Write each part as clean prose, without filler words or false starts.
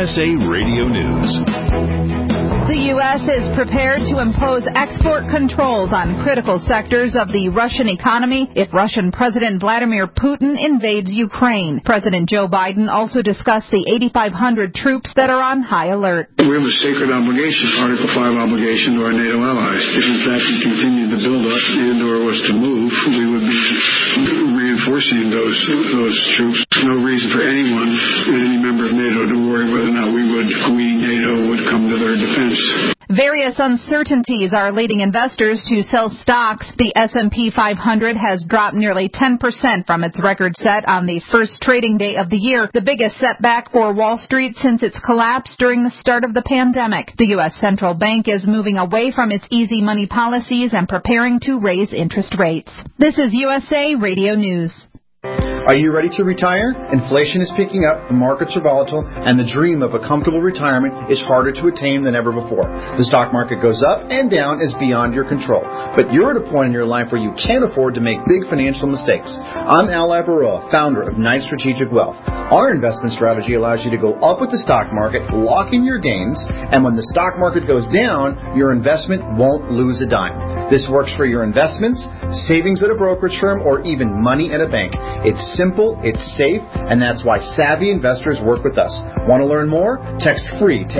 USA Radio News. The U.S. is prepared to impose export controls on critical sectors of the Russian economy if Russian President Vladimir Putin invades Ukraine. President Joe Biden also discussed the 8,500 troops that are on high alert. We have a sacred obligation, Article 5 obligation to our NATO allies. If in fact we continue the buildup and or was to move, we would be reinforcing those troops. No reason for anyone, any member of NATO, to worry whether or not NATO would come to their defense. Various uncertainties are leading investors to sell stocks. The S&P 500 has dropped nearly 10% from its record set on the first trading day of the year, the biggest setback for Wall Street since its collapse during the start of the pandemic. The U.S. Central Bank is moving away from its easy money policies and preparing to raise interest rates. This is USA Radio News. Are you ready to retire? Inflation is picking up, the markets are volatile, and the dream of a comfortable retirement is harder to attain than ever before. The stock market goes up and down is beyond your control. But you're at a point in your life where you can't afford to make big financial mistakes. I'm Al Labaroa, founder of Knight Strategic Wealth. Our investment strategy allows you to go up with the stock market, lock in your gains, and when the stock market goes down, your investment won't lose a dime. This works for your investments, savings at a brokerage firm, or even money at a bank. It's simple, it's safe, and that's why savvy investors work with us. Want to learn more? Text FREE to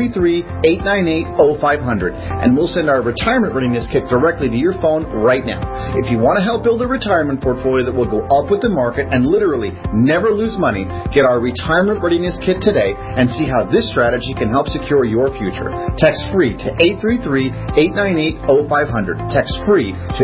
833-898-0500, and we'll send our retirement readiness kit directly to your phone right now. If you want to help build a retirement portfolio that will go up with the market and literally never lose money, get our retirement readiness kit today and see how this strategy can help secure your future. Text FREE to 833-898-0500. Text FREE to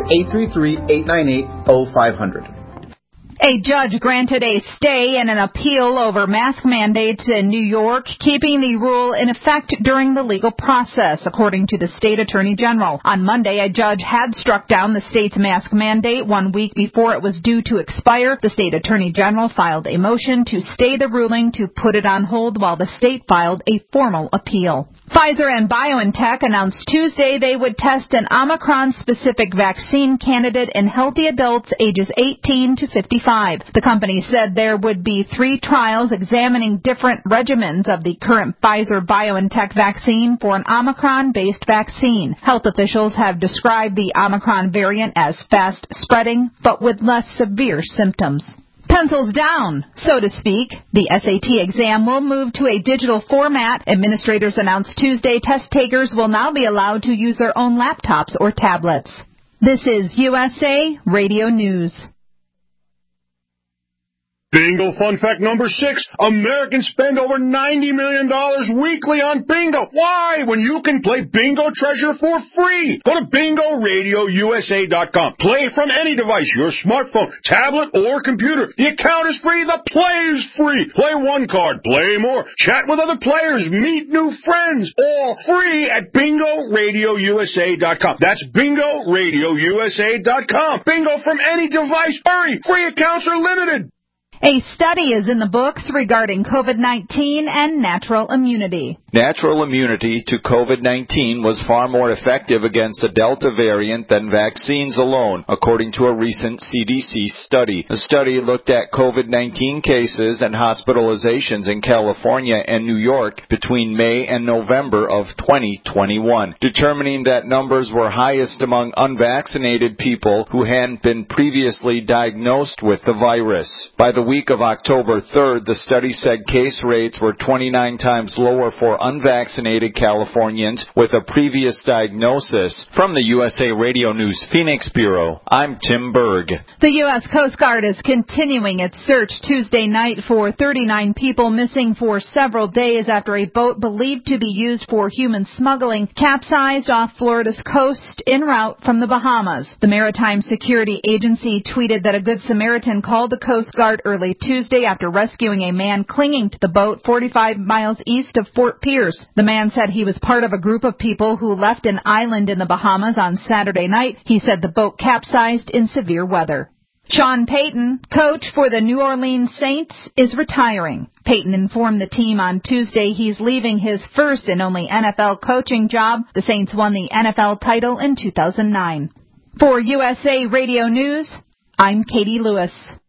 833-898-0500. A judge granted a stay in an appeal over mask mandates in New York, keeping the rule in effect during the legal process, according to the state attorney general. On Monday, a judge had struck down the state's mask mandate 1 week before it was due to expire. The state attorney general filed a motion to stay the ruling to put it on hold while the state filed a formal appeal. Pfizer and BioNTech announced Tuesday they would test an Omicron-specific vaccine candidate in healthy adults ages 18 to 55. The company said there would be 3 trials examining different regimens of the current Pfizer-BioNTech vaccine for an Omicron-based vaccine. Health officials have described the Omicron variant as fast-spreading, but with less severe symptoms. Pencils down, so to speak. The SAT exam will move to a digital format. Administrators announced Tuesday test takers will now be allowed to use their own laptops or tablets. This is USA Radio News. Bingo fun fact number 6. Americans spend over $90 million weekly on bingo. Why? When you can play Bingo Treasure for free. Go to BingoRadioUSA.com. Play from any device, your smartphone, tablet, or computer. The account is free. The play is free. Play one card. Play more. Chat with other players. Meet new friends. All free at BingoRadioUSA.com. That's BingoRadioUSA.com. Bingo from any device. Hurry. Free accounts are limited. A study is in the books regarding COVID-19 and natural immunity. Natural immunity to COVID-19 was far more effective against the Delta variant than vaccines alone, according to a recent CDC study. The study looked at COVID-19 cases and hospitalizations in California and New York between May and November of 2021, determining that numbers were highest among unvaccinated people who hadn't been previously diagnosed with the virus. By the week of October 3rd, the study said case rates were 29 times lower for unvaccinated Californians with a previous diagnosis. From the USA Radio News Phoenix Bureau, I'm Tim Berg. The U.S. Coast Guard is continuing its search Tuesday night for 39 people missing for several days after a boat believed to be used for human smuggling capsized off Florida's coast en route from the Bahamas. The Maritime Security Agency tweeted that a Good Samaritan called the Coast Guard early Tuesday after rescuing a man clinging to the boat 45 miles east of Fort Pierce. The man said he was part of a group of people who left an island in the Bahamas on Saturday night. He said the boat capsized in severe weather. Sean Payton, coach for the New Orleans Saints, is retiring. Payton informed the team on Tuesday he's leaving his first and only NFL coaching job. The Saints won the NFL title in 2009. For USA Radio News, I'm Katie Lewis.